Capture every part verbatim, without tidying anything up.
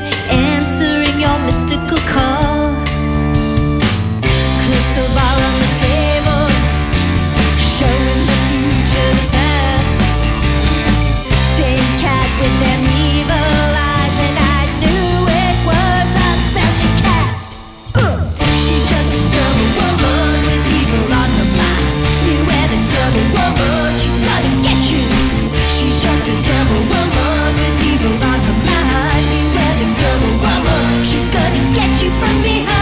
answering your mystical call. Crystal ball on the table, showing the future, the past. Same cat with them evil eyes, and I knew it was a spell she cast. Uh, she's just a double woman with evil on her mind. Beware the double woman, she's gonna get you. She's just a double woman with evil on her mind. Beware the double woman, she's gonna get you from behind.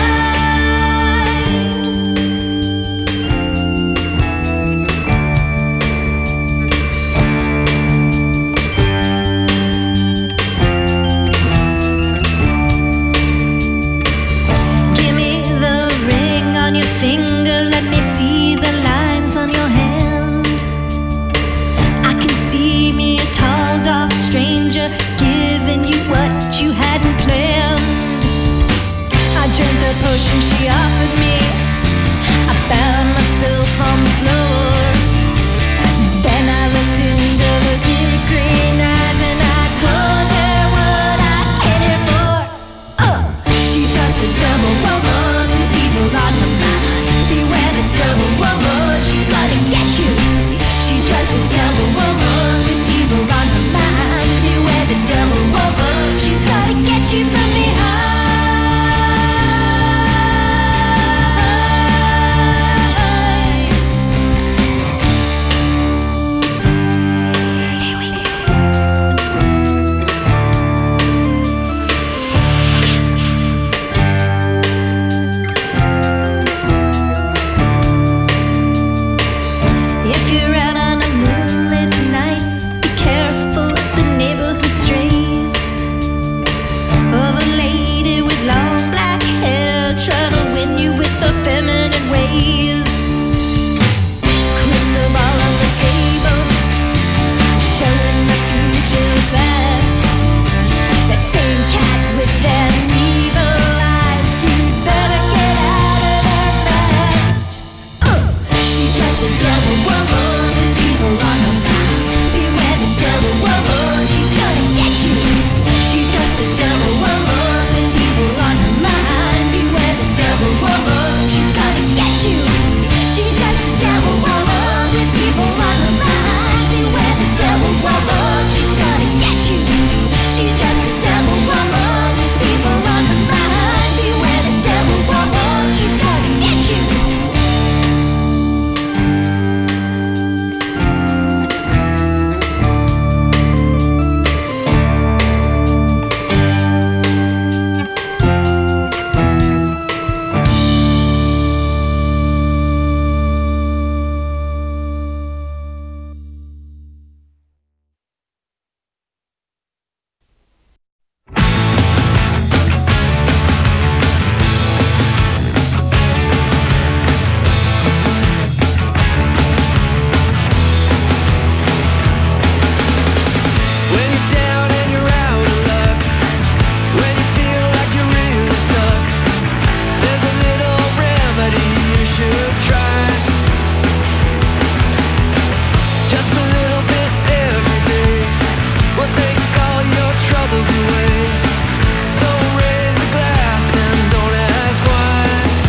Give me the ring on your finger, let me see the lines on your hand. I can see me, a tall, dark stranger, giving you what you hadn't planned. I drank the potion she offered me, I found myself on the floor. Then I looked into the big green eyes, and I told her what I came here for. Uh, she's just a double woman with evil on her mind. Beware the double woman, she's gonna get you. She's just a double woman with evil on her mind. Beware the double woman, she's gonna get you from behind. Stay with me. If you're out on a moonlit night, be careful of the neighborhood strays. Of a lady with long black hair, trying to win you with her feminine ways. Crystal ball on the table, showing the future past. That same cat with them evil eyes, you better get out of there fast. Uh, she's just a double woman with evil on her mind. Beware the double woman, she's gonna get you. She's just a double woman with evil on her mind. Beware the double woman, she's gonna get you. She's just a double woman with evil on her mind. Beware the double woman, she's gonna get you. She's just a double woman with evil on her mind. Beware the double woman, she's gonna get you. When you're down and you're out of luck, when you feel like you're really stuck, there's a little remedy you should try. Just a little bit every day will take all your troubles away. So raise a glass and don't ask why.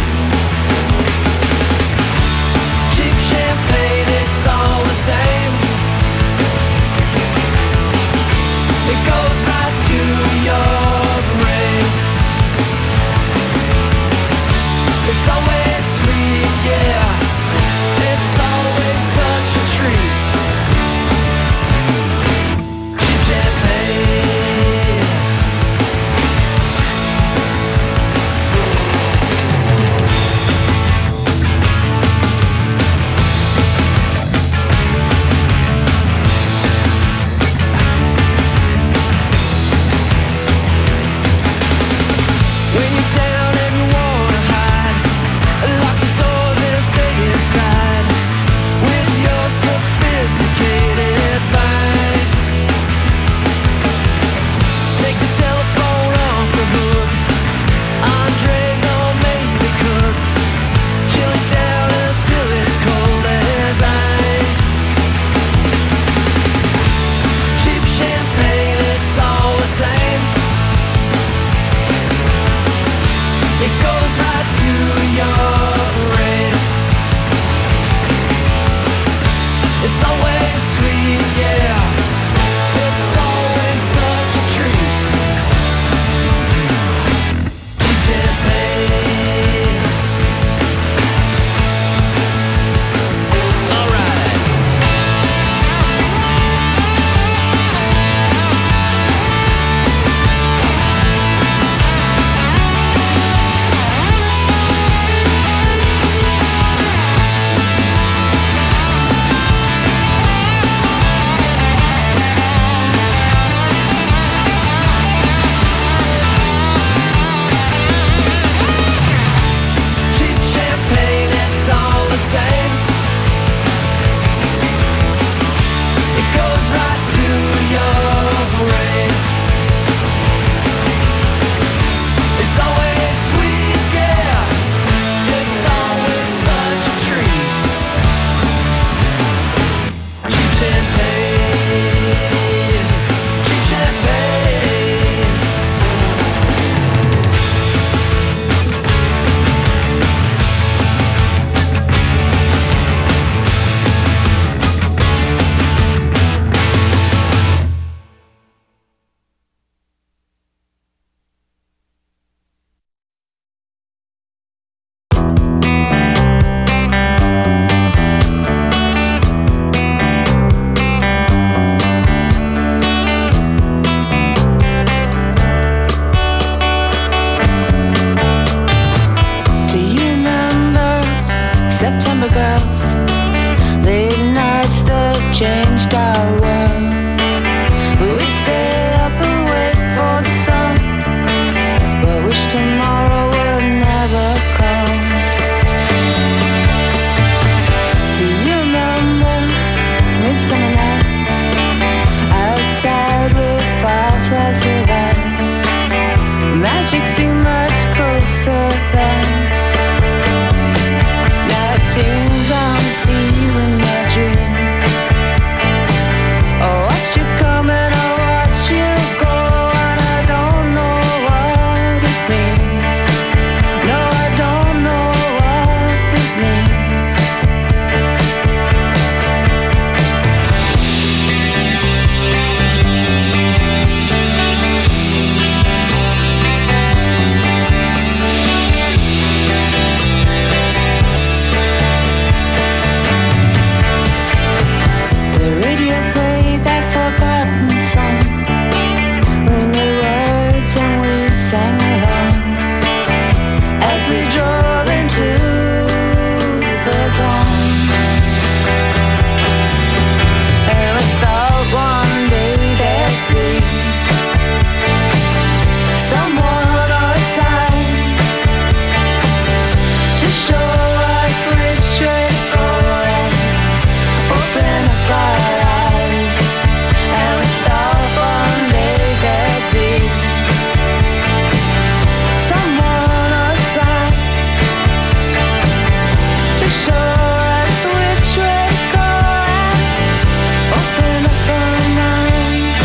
Cheap champagne, it's all the same. It goes right to your brain. It's always sweet, yeah. It's always such a treat. Cheap champagne. September girls, late nights that changed our world. We'd stay up and wait for the sun, but wish tomorrow would never come. Do you remember midsummer nights outside with fireflies of light? Magic seemed much closer then. Now it seems I'm seeing you in my dreams. Oh, watch you come and I watch you go, and I don't know what it means. No, I don't know what it means. The radio played that forgotten song. We knew words and we sang along as we drove into the dawn. And we thought one day there'd be someone or a sign to show us which way to go and open up our eyes. And we thought one day there'd be someone or a sign to show us which way to go and open up our minds.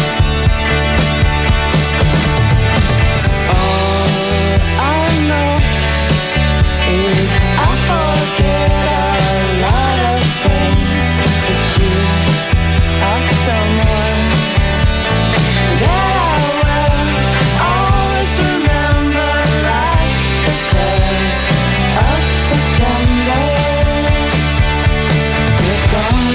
All I know is I forget a lot of things, but you are someone that I will always remember, like the colors of September. You've gone.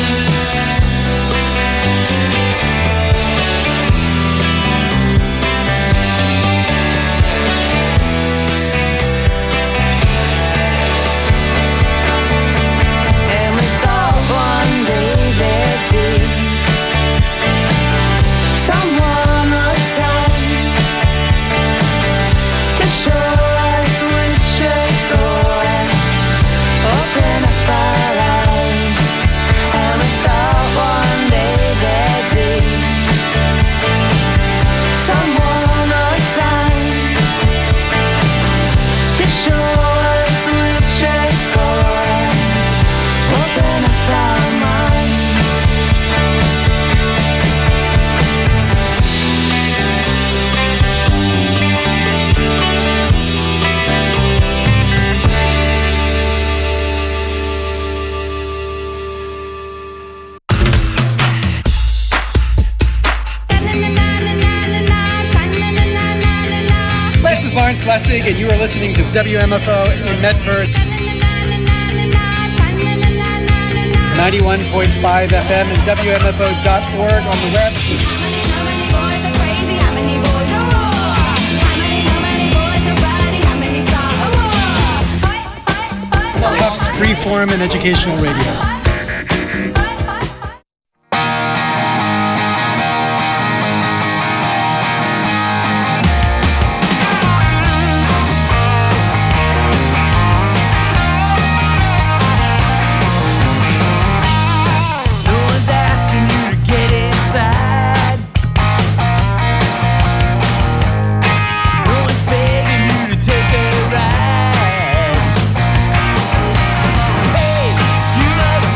And we thought one day there'd be someone or a sign to show us which way to go and open up our eyes. And we thought one day there'd be someone or a sign to show us which way to go and open up our minds. This is Lawrence Lessig, and you are listening to W M F O in Medford, ninety-one point five F M and W M F O dot org on the web. Tufts Freeform and Educational Radio. No one's asking you to get inside. No one's begging you to take a ride. Hey, you love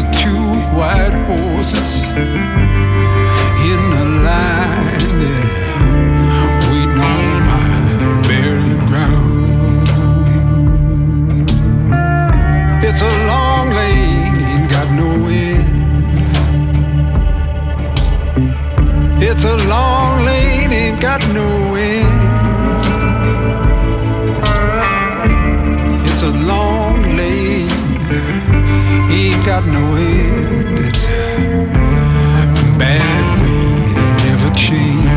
the two white horses in the line there, waiting on my buried ground. It's a long lane, ain't got no end. It's a long lane, ain't got no end. It's a long lane, ain't got no end. It's a bad way to never change.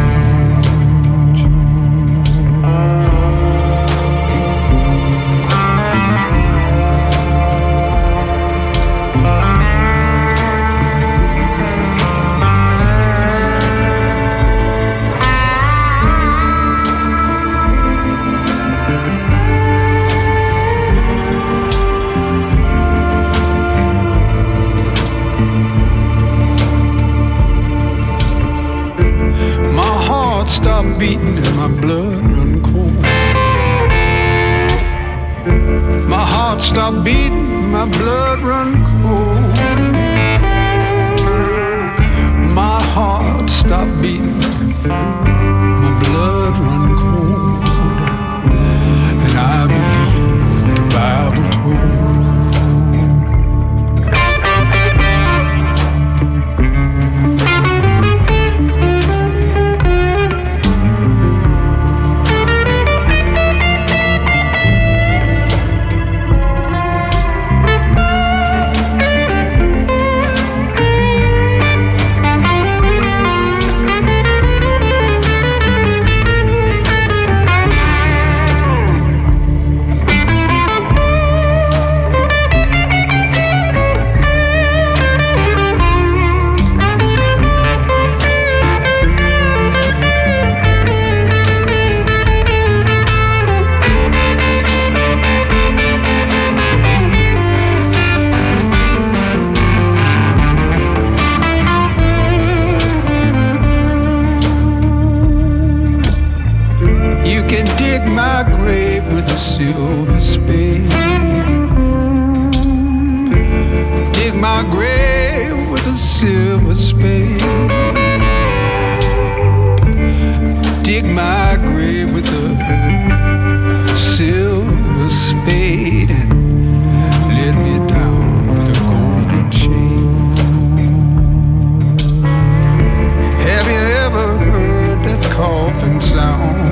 Stop beating and my blood run cold. My heart stopped beating, my blood run cold. My heart stopped beating, my blood run cold. And I believe what the Bible told. Silver spade. Dig my grave with a silver spade. Dig my grave with a silver spade and let me down with a golden chain. Have you ever heard that coffin sound?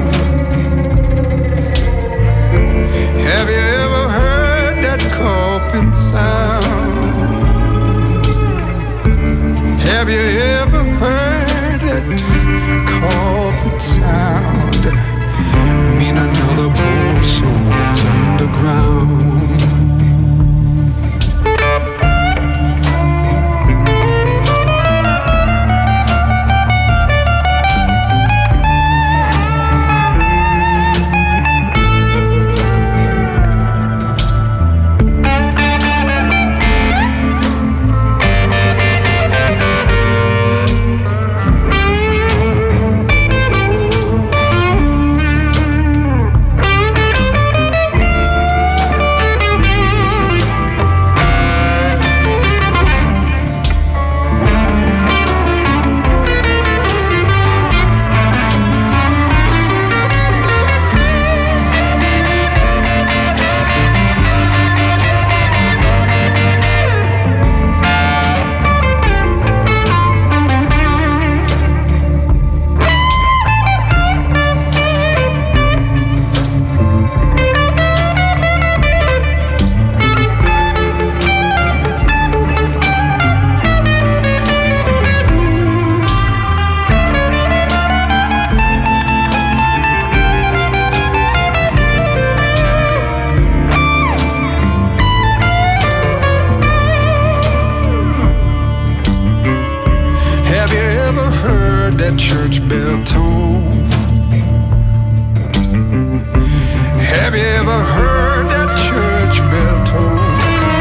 Have you ever heard that coffin sound? Have you ever heard that coffin sound? Mean another poor soul's underground. That church bell tone. Have you ever heard that church bell tone?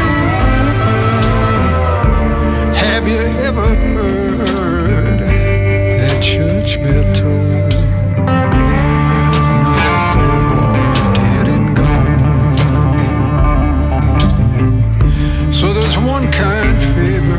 Have you ever heard that church bell tone? No, poor boy, dead and gone. So there's one kind favor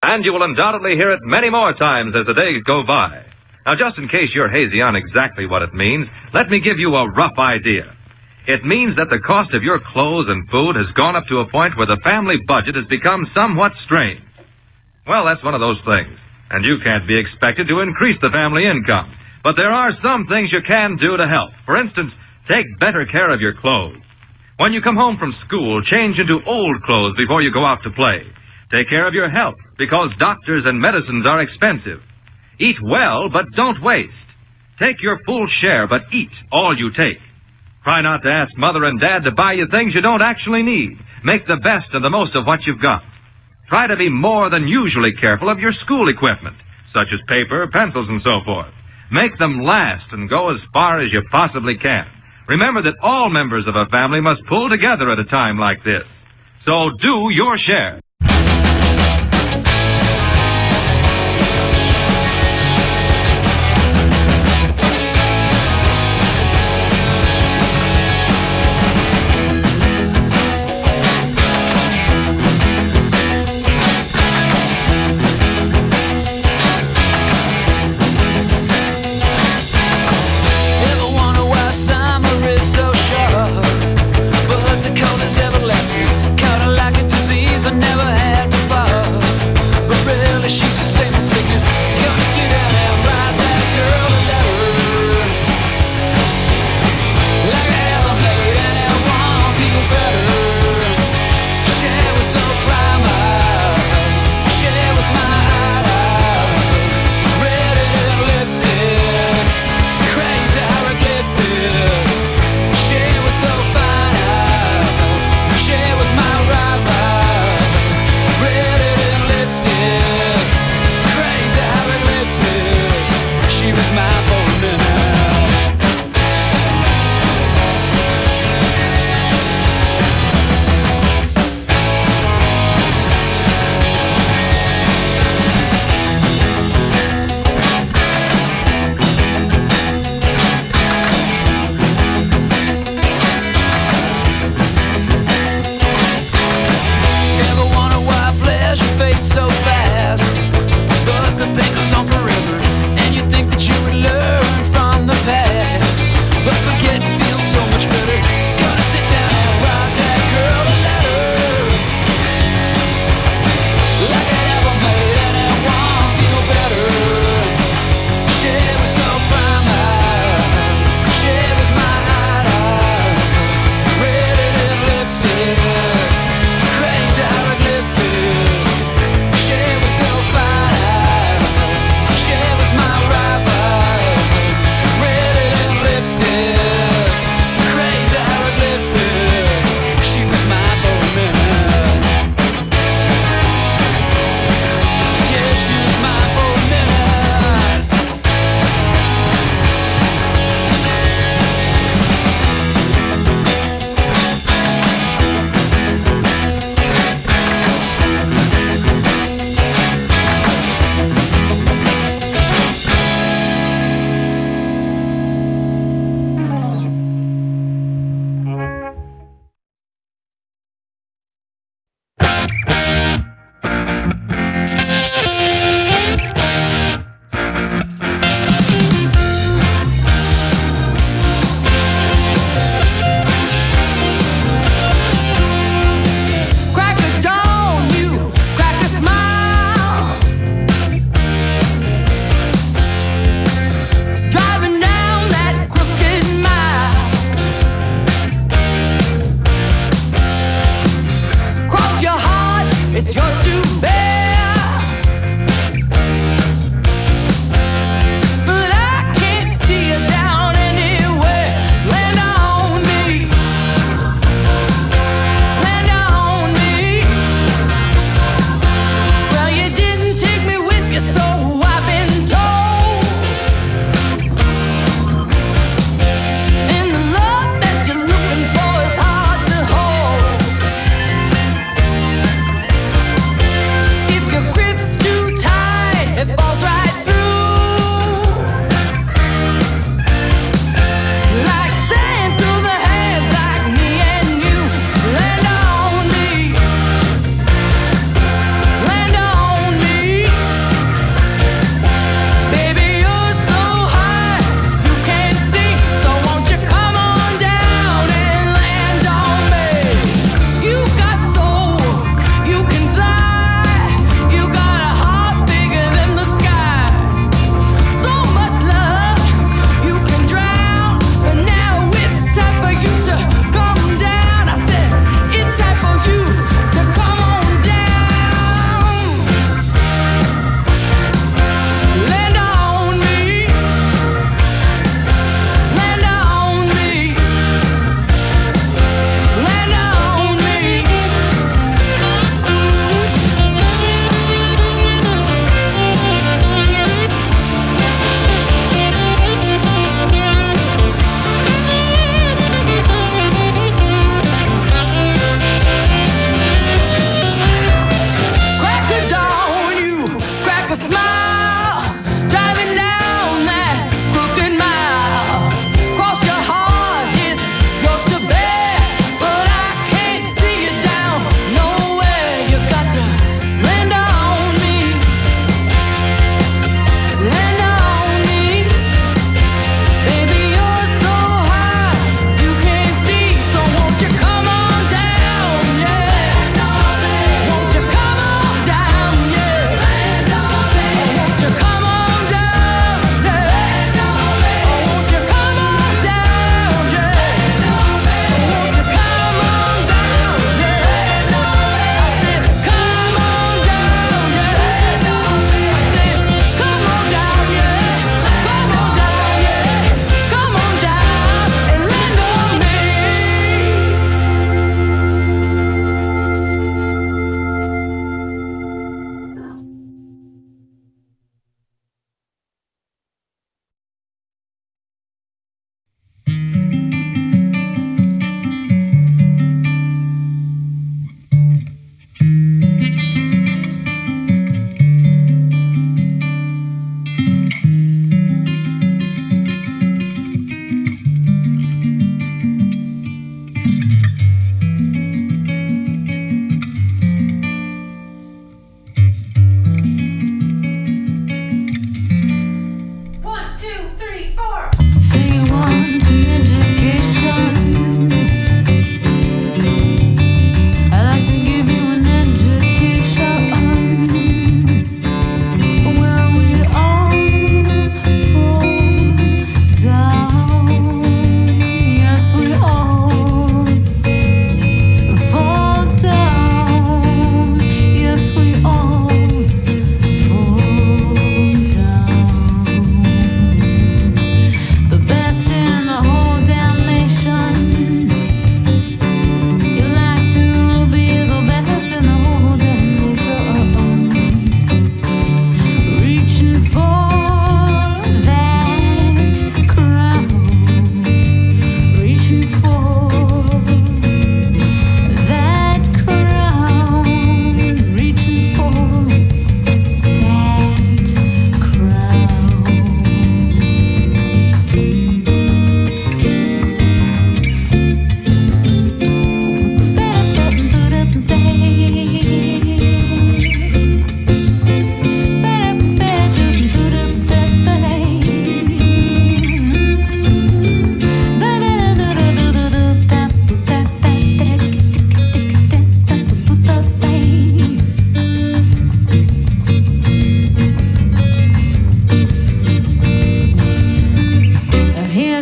And you will undoubtedly hear it many more times as the days go by. Now, just in case you're hazy on exactly what it means, let me give you a rough idea. It means that the cost of your clothes and food has gone up to a point where the family budget has become somewhat strained. Well, that's one of those things, and you can't be expected to increase the family income. But there are some things you can do to help. For instance, take better care of your clothes. When you come home from school, change into old clothes before you go out to play. Take care of your health, because doctors and medicines are expensive. Eat well, but don't waste. Take your full share, but eat all you take. Try not to ask Mother and Dad to buy you things you don't actually need. Make the best and the most of what you've got. Try to be more than usually careful of your school equipment, such as paper, pencils, and so forth. Make them last and go as far as you possibly can. Remember that all members of a family must pull together at a time like this. So do your share. Never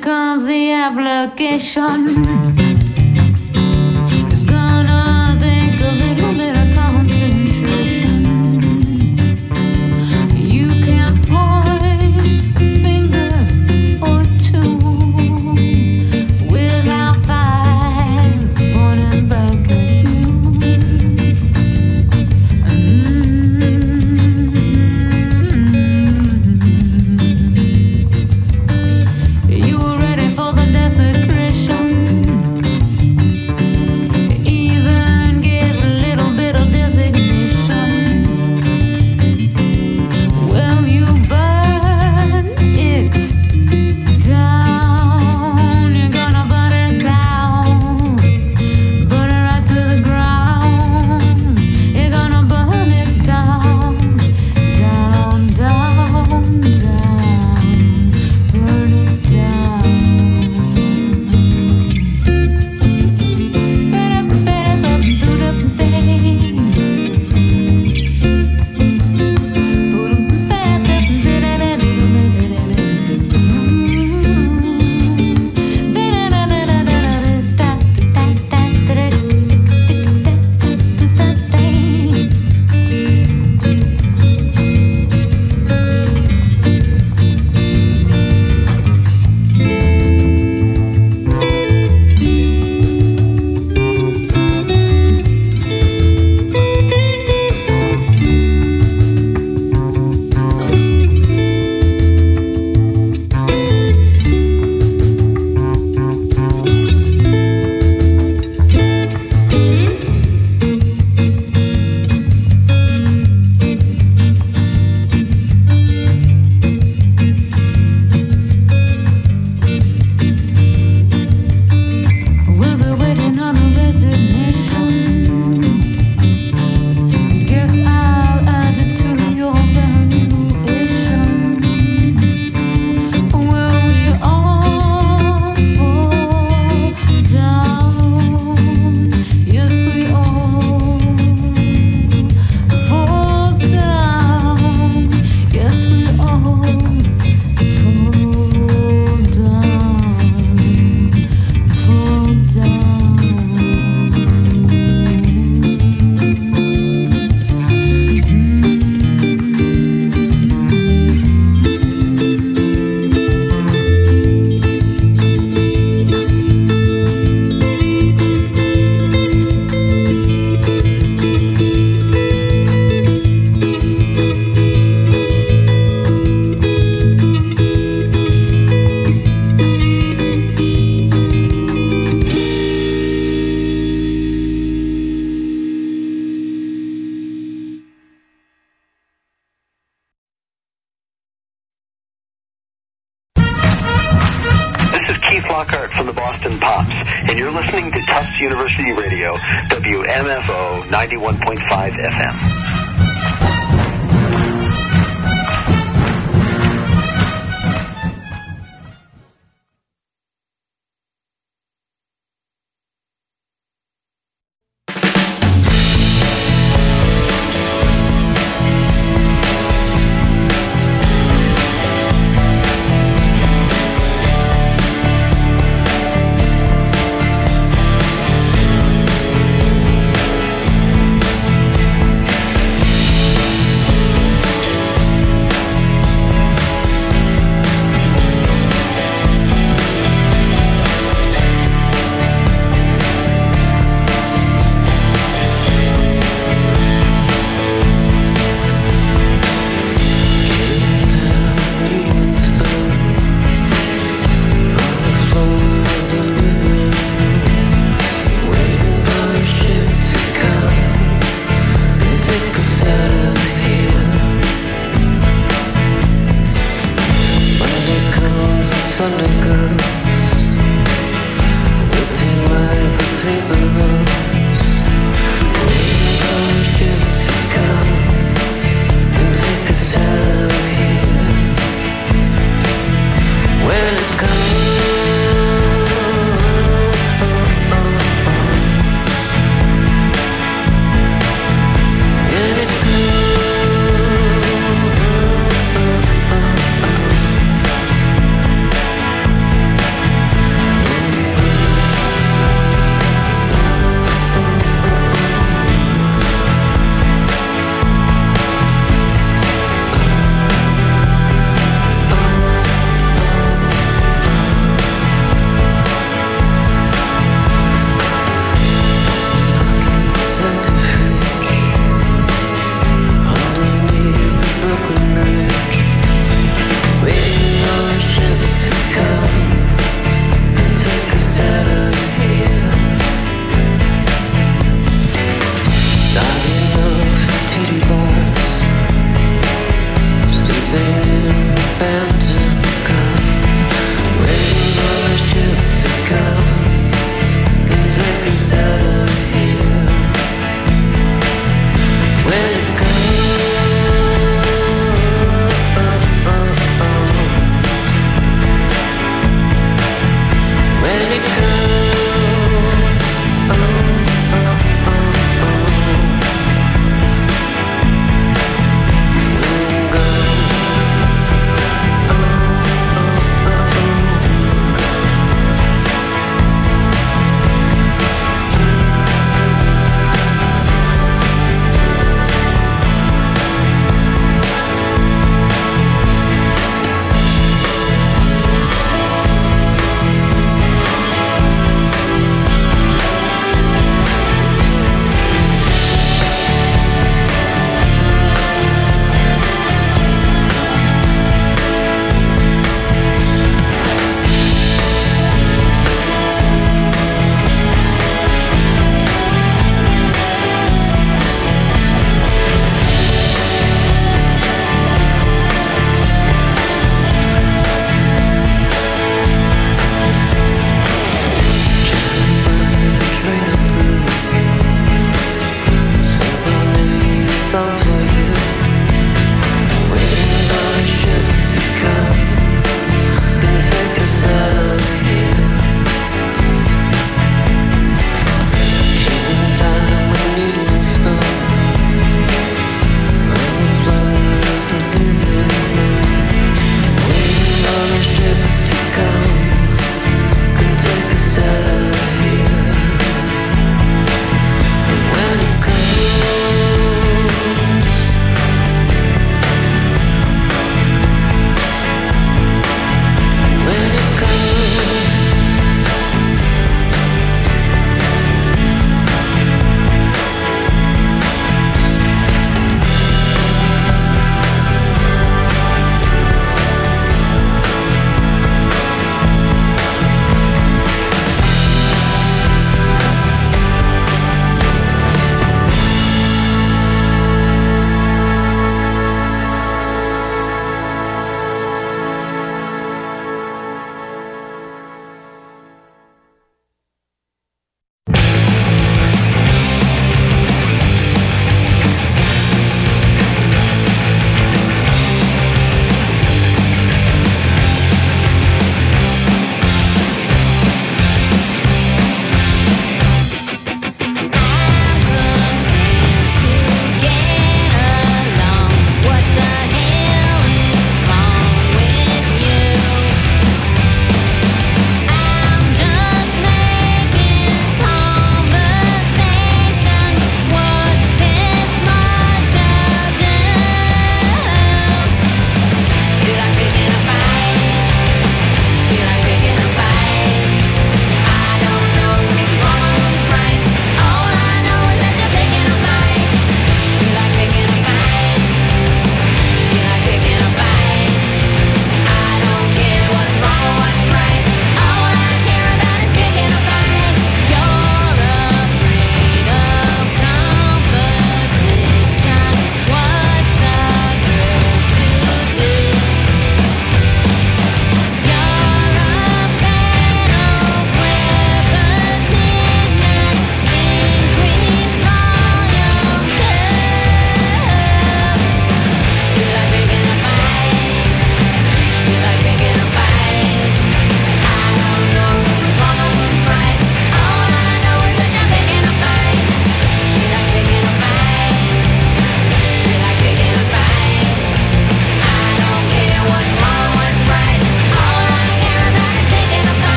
comes the application. It's gonna take a little bit of concentration. You can't point a finger or two without five pointing back at you. You were ready for the desecration. Even gave a little bit of designation. Well, you burn it down. You're gonna burn it down. Burn it right to the ground. You're gonna burn it down. Down, down, down. Burn it down. We'll be waiting on a resignation. Guess I'll add it to your valuation. Well, we all fall down. Yes, we all fall down. Yes, we all fall down. Fall down. This is Keith Lockhart from the Boston Pops, and you're listening to Tufts University Radio, W M F O ninety-one point five F M.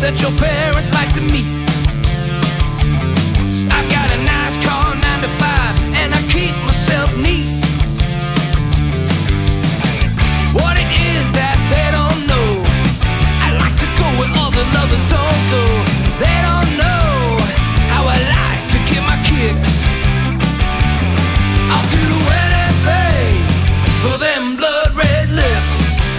that your parents like to meet. I've got a nice car, nine to five, and I keep myself neat. What it is that they don't know, I like to go where other lovers don't go. They don't know how I like to get my kicks. I'll do anything for them blood red lips.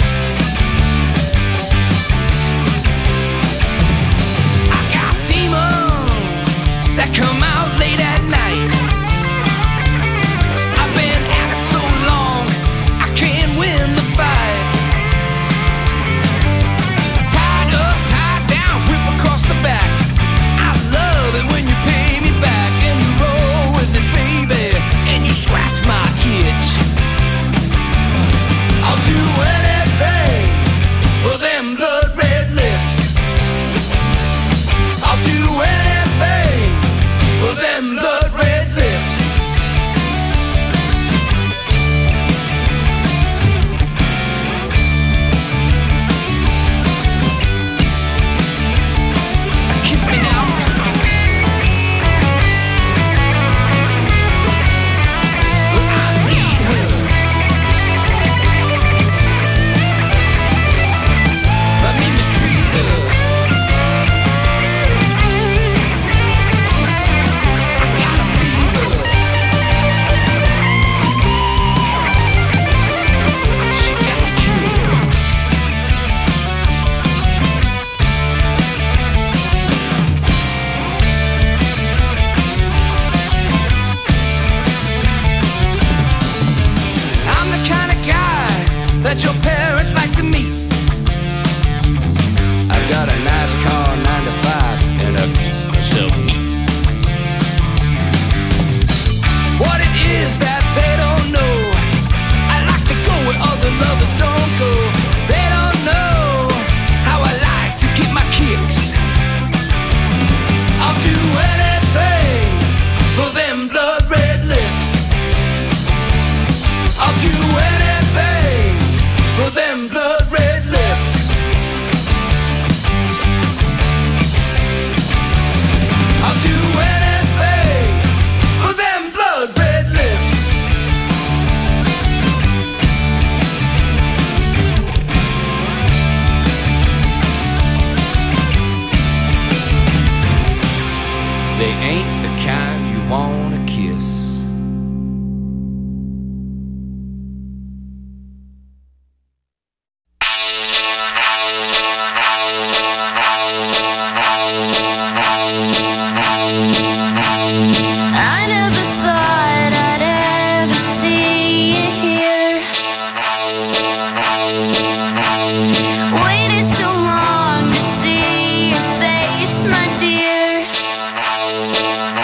I got demons that come out late at night. I've been at it so long, I can't win the fight. Tied up, tied down, whip across the back. I love it when you pay me back and you roll with it, baby, and you scratch my itch. I'll do anything for them blood red lips. I'll do anything for them blood red lips. Kiss me now. But I need her. Let me mistreat her. I got a fever. She got the cure. I'm the kind of guy that your parents like to meet. I've got a nice car, nine to five, and I keep myself neat. What it is that they don't know, I like to go where other lovers don't go. They don't know how I like to get my kicks. I'll do anything for them blood red lips. I'll do anything for them blood red lips. I'll do anything for them blood red lips. They ain't the kind you wanna kiss. I never thought I'd ever see you here. Waited so long to see your face, my dear.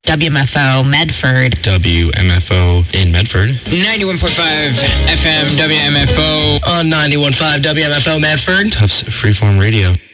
W M F O Medford. W M F O in Medford. ninety-one point five F M W M F O. On ninety-one point five W M F O Medford. Tufts Freeform Radio.